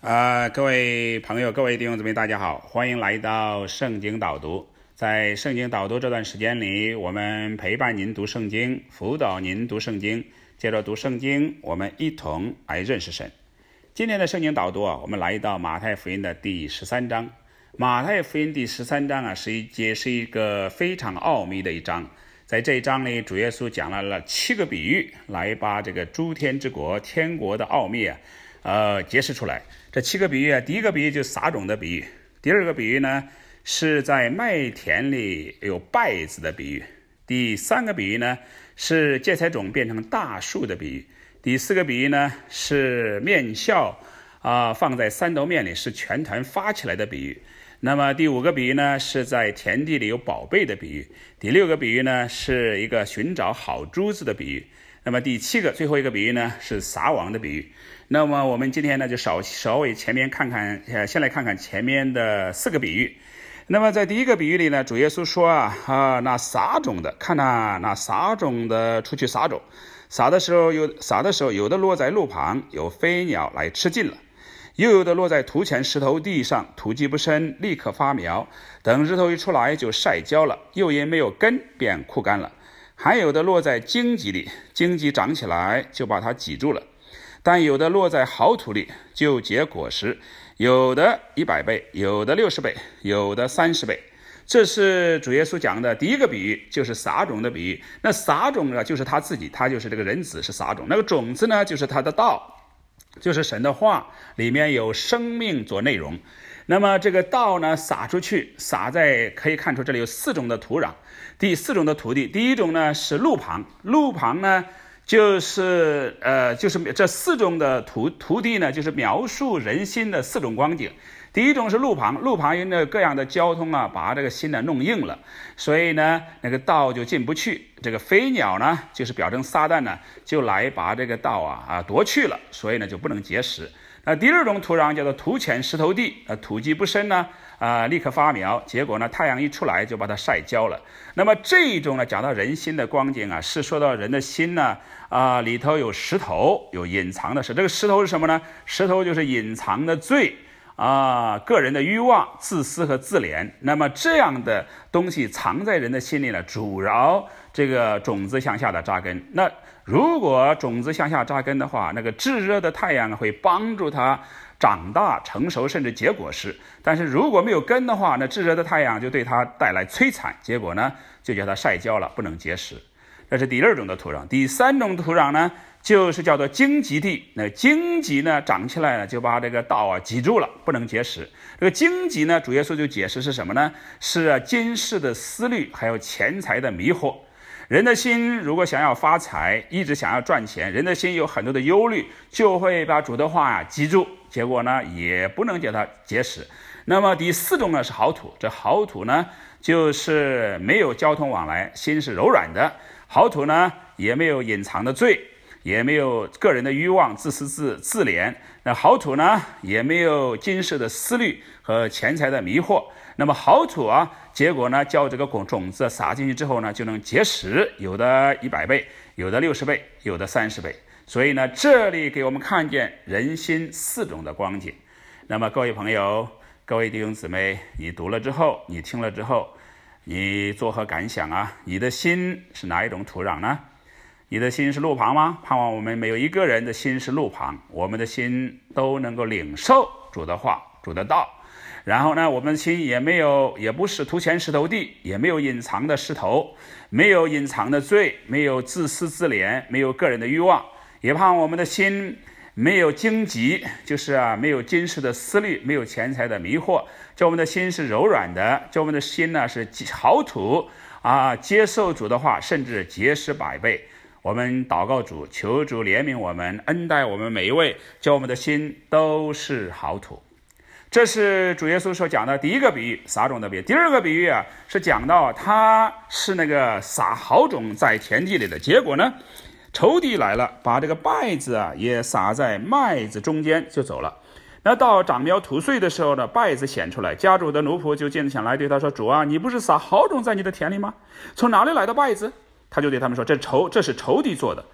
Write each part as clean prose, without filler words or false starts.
各位朋友，各位弟兄姊妹，大家好，欢迎来到圣经导读。在圣经导读这段时间里，我们陪伴您读圣经，辅导您读圣经，接着读圣经，我们一同来认识神。今天的圣经导读我们来到马太福音的第13章。马太福音第13章是一个非常奥秘的一章。在这一章里，主耶稣讲了7个比喻，来把这个诸天之国、天国的奥秘揭示出来。这7个比喻第一个比喻就是撒种的比喻，第二个比喻呢是在麦田里有稗子的比喻，第3个比喻呢是芥菜种变成大树的比喻，第4个比喻呢是面酵放在3斗面里是全团发起来的比喻。那么第5个比喻呢是在田地里有宝贝的比喻，第6个比喻呢是一个寻找好珠子的比喻，那么第7个最后一个比喻呢是撒网的比喻。那么我们今天呢就稍微前面先来看看前面的4个比喻。那么在第一个比喻里呢，主耶稣说那撒种的，看那撒种的出去撒种，撒的时候有的落在路旁，有飞鸟来吃尽了，又有的落在土浅石头地上，土基不深，立刻发苗，等日头一出来就晒焦了，又因没有根便枯干了。还有的落在荆棘里，荆棘长起来就把它挤住了。但有的落在好土里，就结果实，有的100倍，有的60倍，有的30倍。这是主耶稣讲的第一个比喻，就是撒种的比喻。那撒种呢，就是他自己，他就是这个人子是撒种，那个种子呢，就是他的道，就是神的话，里面有生命做内容。那么这个道呢撒出去，撒在可以看出这里有4种的土壤。第4种的土地，第一种呢是路旁，路旁呢就是这4种的土地呢，就是描述人心的4种光景。第一种是路旁，路旁因为各样的交通把这个心呢弄硬了，所以呢那个道就进不去。这个飞鸟呢，就是表征撒旦呢，就来把这个道夺去了，所以呢就不能结实。那第2种土壤叫做土浅石头地，土基不深呢，立刻发苗，结果呢太阳一出来就把它晒焦了。那么这一种呢讲到人心的光景是说到人的心呢里头有石头，有隐藏的事。这个石头是什么呢？石头就是隐藏的罪个人的欲望、自私和自怜。那么这样的东西藏在人的心里呢，阻挠这个种子向下的扎根。那如果种子向下扎根的话，那个炙热的太阳会帮助它长大成熟，甚至结果实。但是如果没有根的话，那炙热的太阳就对它带来摧残，结果呢就叫它晒焦了，不能结实。这是第2种的土壤。第3种土壤呢，就是叫做荆棘地。那荆棘呢长起来呢，就把这个道挤住了，不能结实。这个荆棘呢，主耶稣就解释是什么呢？是今世的思虑，还有钱财的迷惑。人的心如果想要发财，一直想要赚钱，人的心有很多的忧虑，就会把主的话记住，结果呢也不能叫它结实。那么第4种呢是好土，这好土呢就是没有交通往来，心是柔软的。好土呢也没有隐藏的罪，也没有个人的欲望、自私自怜。那好土呢也没有今世的思虑和钱财的迷惑。那么好土结果呢叫这个种子撒进去之后呢，就能结实，有的100倍，有的60倍，有的30倍。所以呢这里给我们看见人心4种的光景。那么各位朋友，各位弟兄姊妹，你读了之后，你听了之后，你作何感想你的心是哪一种土壤呢？你的心是路旁吗？盼望我们没有一个人的心是路旁，我们的心都能够领受主的话，主的道。然后呢，我们的心也不是土浅石头地，也没有隐藏的石头，没有隐藏的罪，没有自私自怜，没有个人的欲望。也盼望我们的心没有荆棘，就是没有今世的思虑，没有钱财的迷惑。叫我们的心是柔软的，叫我们的心呢是好土接受主的话，甚至结实100倍。我们祷告主，求主怜悯我们，恩待我们每一位，叫我们的心都是好土。这是主耶稣所讲的第一个比喻，撒种的比喻。第2个比喻是讲到他是那个撒好种在田地里的，结果呢仇敌来了，把这个稗子也撒在麦子中间就走了。那到长苗吐穗的时候呢，稗子显出来，家主的奴仆就进前来对他说：“主你不是撒好种在你的田里吗？从哪里来的稗子？”他就对他们说：“这是仇敌做的。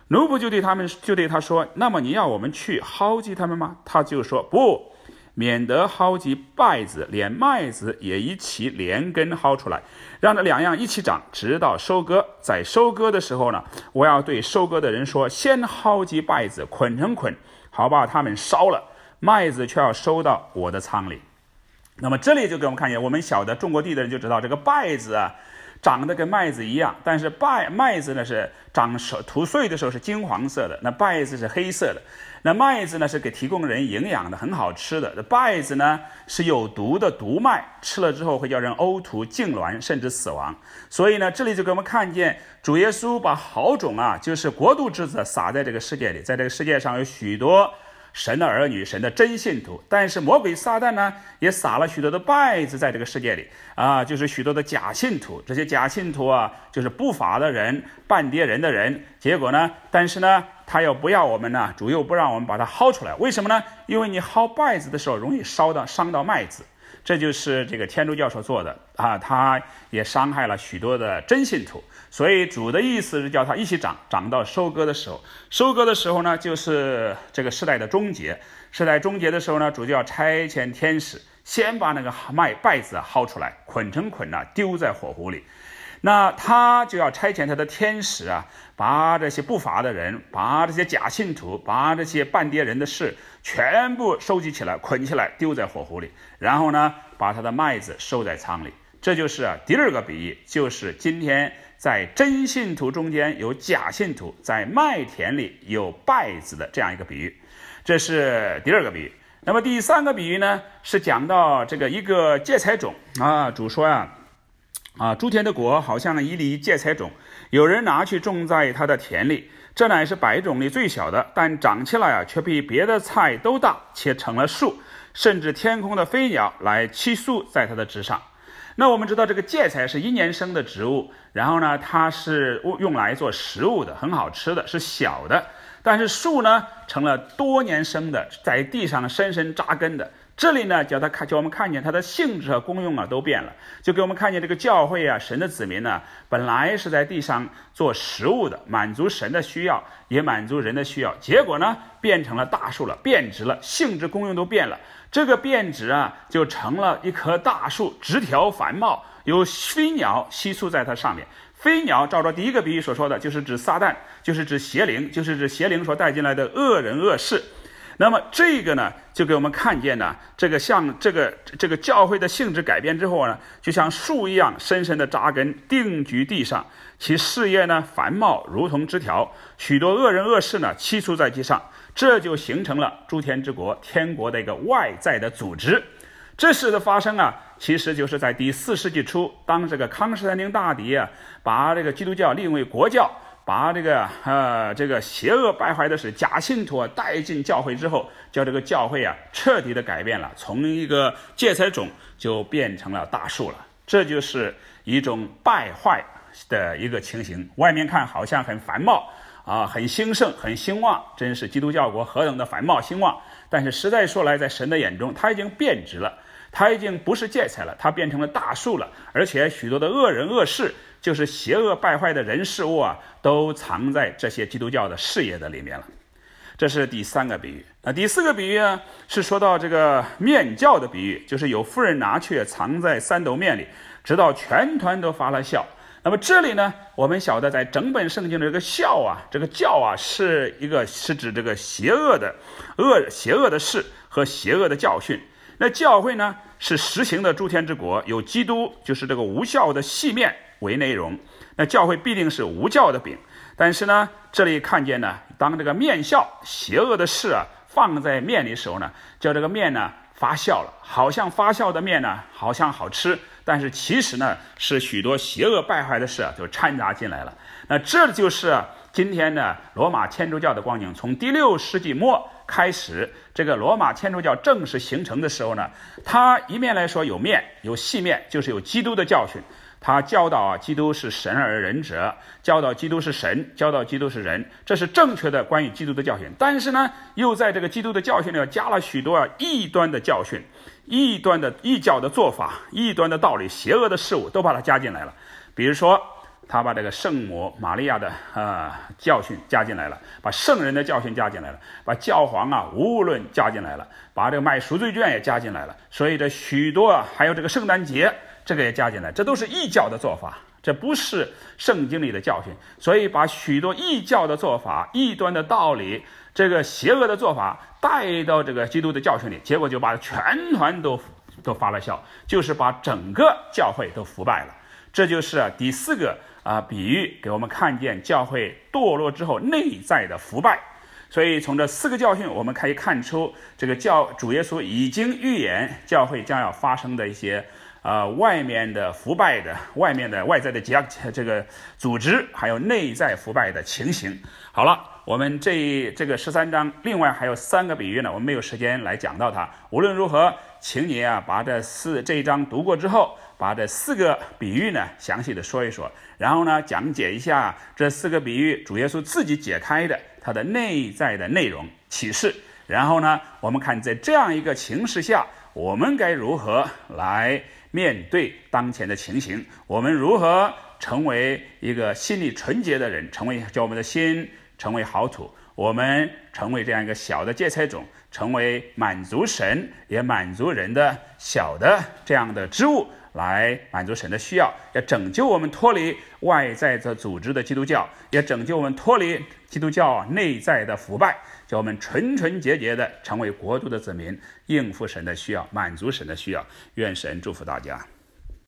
奴仆就对他说，那么你要我们去薅集他们吗？他就说，不，免得薅集稗子，连麦子也一起连根薅出来，让这两样一起长，直到收割。在收割的时候呢，我要对收割的人说，先薅集稗子，捆成捆，好把它们烧了，麦子却要收到我的仓里。那么这里就给我们看见，我们晓得种过地的人就知道，这个稗子啊长得跟麦子一样，但是麦子呢是长吐穗的时候是金黄色的，那稗子是黑色的。那麦子呢是给提供人营养的，很好吃的。稗子呢是有毒的毒麦，吃了之后会叫人呕吐、痉挛，甚至死亡。所以呢，这里就给我们看见主耶稣把好种啊，就是国度之子撒在这个世界里，在这个世界上有许多神的儿女，神的真信徒，但是魔鬼撒旦呢也撒了许多的稗子在这个世界里啊，就是许多的假信徒。这些假信徒啊，就是不法的人、半跌人的人。结果呢，但是呢，他又不要我们呢，主又不让我们把它薅出来。为什么呢？因为你薅稗子的时候容易伤到麦子。这就是这个天主教所做的啊，他也伤害了许多的真信徒。所以主的意思是叫他一起长到收割的时候。收割的时候呢，就是这个世代的终结。世代终结的时候呢，主就要差遣天使，先把那个稗子薅出来，捆成捆啊，丢在火湖里。那他就要差遣他的天使啊，把这些不法的人，把这些假信徒，把这些半跌人的事全部收集起来，捆起来，丢在火湖里，然后呢，把他的麦子收在仓里。这就是第二个比喻，就是今天在真信徒中间有假信徒，在麦田里有稗子的这样一个比喻。这是第二个比喻。那么第三个比喻呢，是讲到这个一个芥菜种啊，主说诸天的国好像一粒芥菜种，有人拿去种在他的田里，这乃是百种里最小的，但长起来却比别的菜都大，且成了树，甚至天空的飞鸟来栖宿在它的枝上。那我们知道这个芥菜是1年生的植物，然后呢，它是用来做食物的，很好吃的，是小的。但是树呢，成了多年生的，在地上深深扎根的。这里呢，叫我们看见它的性质和功用啊都变了，就给我们看见这个教会啊，神的子民呢，本来是在地上做食物的，满足神的需要，也满足人的需要，结果呢，变成了大树了，变质了，性质功用都变了。这个变质啊，就成了一棵大树，枝条繁茂，有飞鸟栖宿在它上面。飞鸟照着第一个比喻所说的，就是指撒旦，就是指邪灵，就是指邪灵所带进来的恶人恶事。那么这个呢，就给我们看见呢，这个教会的性质改变之后呢，就像树一样深深的扎根定居地上，其事业呢繁茂如同枝条，许多恶人恶事呢栖宿在其上，这就形成了诸天之国天国的一个外在的组织。这事的发生啊，其实就是在第4世纪初，当这个康斯坦丁大帝啊，把这个基督教立为国教，把这个邪恶败坏的是假信徒啊带进教会之后，叫这个教会啊彻底的改变了，从一个芥菜种就变成了大树了。这就是一种败坏的一个情形。外面看好像很繁茂啊，很兴盛，很兴旺，真是基督教国何等的繁茂兴旺。但是实在说来，在神的眼中，它已经变质了，它已经不是芥菜了，它变成了大树了。而且许多的恶人恶事，就是邪恶败坏的人事物啊，都藏在这些基督教的事业的里面了。这是第3个比喻。第4个比喻呢，是说到这个面酵的比喻，就是有妇人拿去藏在3斗面里，直到全团都发了酵。那么这里呢，我们晓得在整本圣经的这个酵啊，这个教啊，是指这个邪恶的事和邪恶的教训。那教会呢，是实行的诸天之国，有基督，就是这个无酵的细面为内容。那教会必定是无酵的饼。但是呢，这里看见呢，当这个面酵邪恶的事啊放在面里的时候呢，叫这个面呢发酵了，好像发酵的面呢好像好吃，但是其实呢是许多邪恶败坏的事啊就掺杂进来了。那这就是今天的罗马天主教的光景。从第6世纪末开始，这个罗马天主教正式形成的时候呢，它一面来说有面有细面，就是有基督的教训，他教导基督是神而人者，教导基督是神，教导基督是人，这是正确的关于基督的教训。但是呢，又在这个基督的教训里加了许多异端的教训，异端的异教的做法，异端的道理，邪恶的事物都把它加进来了。比如说他把这个圣母玛利亚的教训加进来了，把圣人的教训加进来了，把教皇无论加进来了，把这个卖赎罪券也加进来了，所以这许多还有这个圣诞节这个也加进来，这都是异教的做法，这不是圣经里的教训。所以把许多异教的做法、异端的道理、这个邪恶的做法带到这个基督的教训里，结果就把全团都发了效，就是把整个教会都腐败了。这就是第四个比喻，给我们看见教会堕落之后内在的腐败。所以从这四个教训，我们可以看出这个主耶稣已经预言教会将要发生的一些外面的腐败的、外在的这个组织，还有内在腐败的情形。好了，我们这个13章另外还有3个比喻呢，我们没有时间来讲到它。无论如何，请你把这一章读过之后，把这4个比喻呢详细的说一说，然后呢讲解一下这4个比喻主耶稣自己解开的它的内在的内容启示。然后呢，我们看在这样一个情势下，我们该如何来面对当前的情形，我们如何成为一个心里纯洁的人，叫我们的心成为好土，我们成为这样一个小的芥菜种，成为满足神也满足人的小的这样的织物，来满足神的需要，也拯救我们脱离外在的组织的基督教，也拯救我们脱离基督教内在的腐败，叫我们纯纯洁洁的成为国度的子民，应付神的需要，满足神的需要。愿神祝福大家。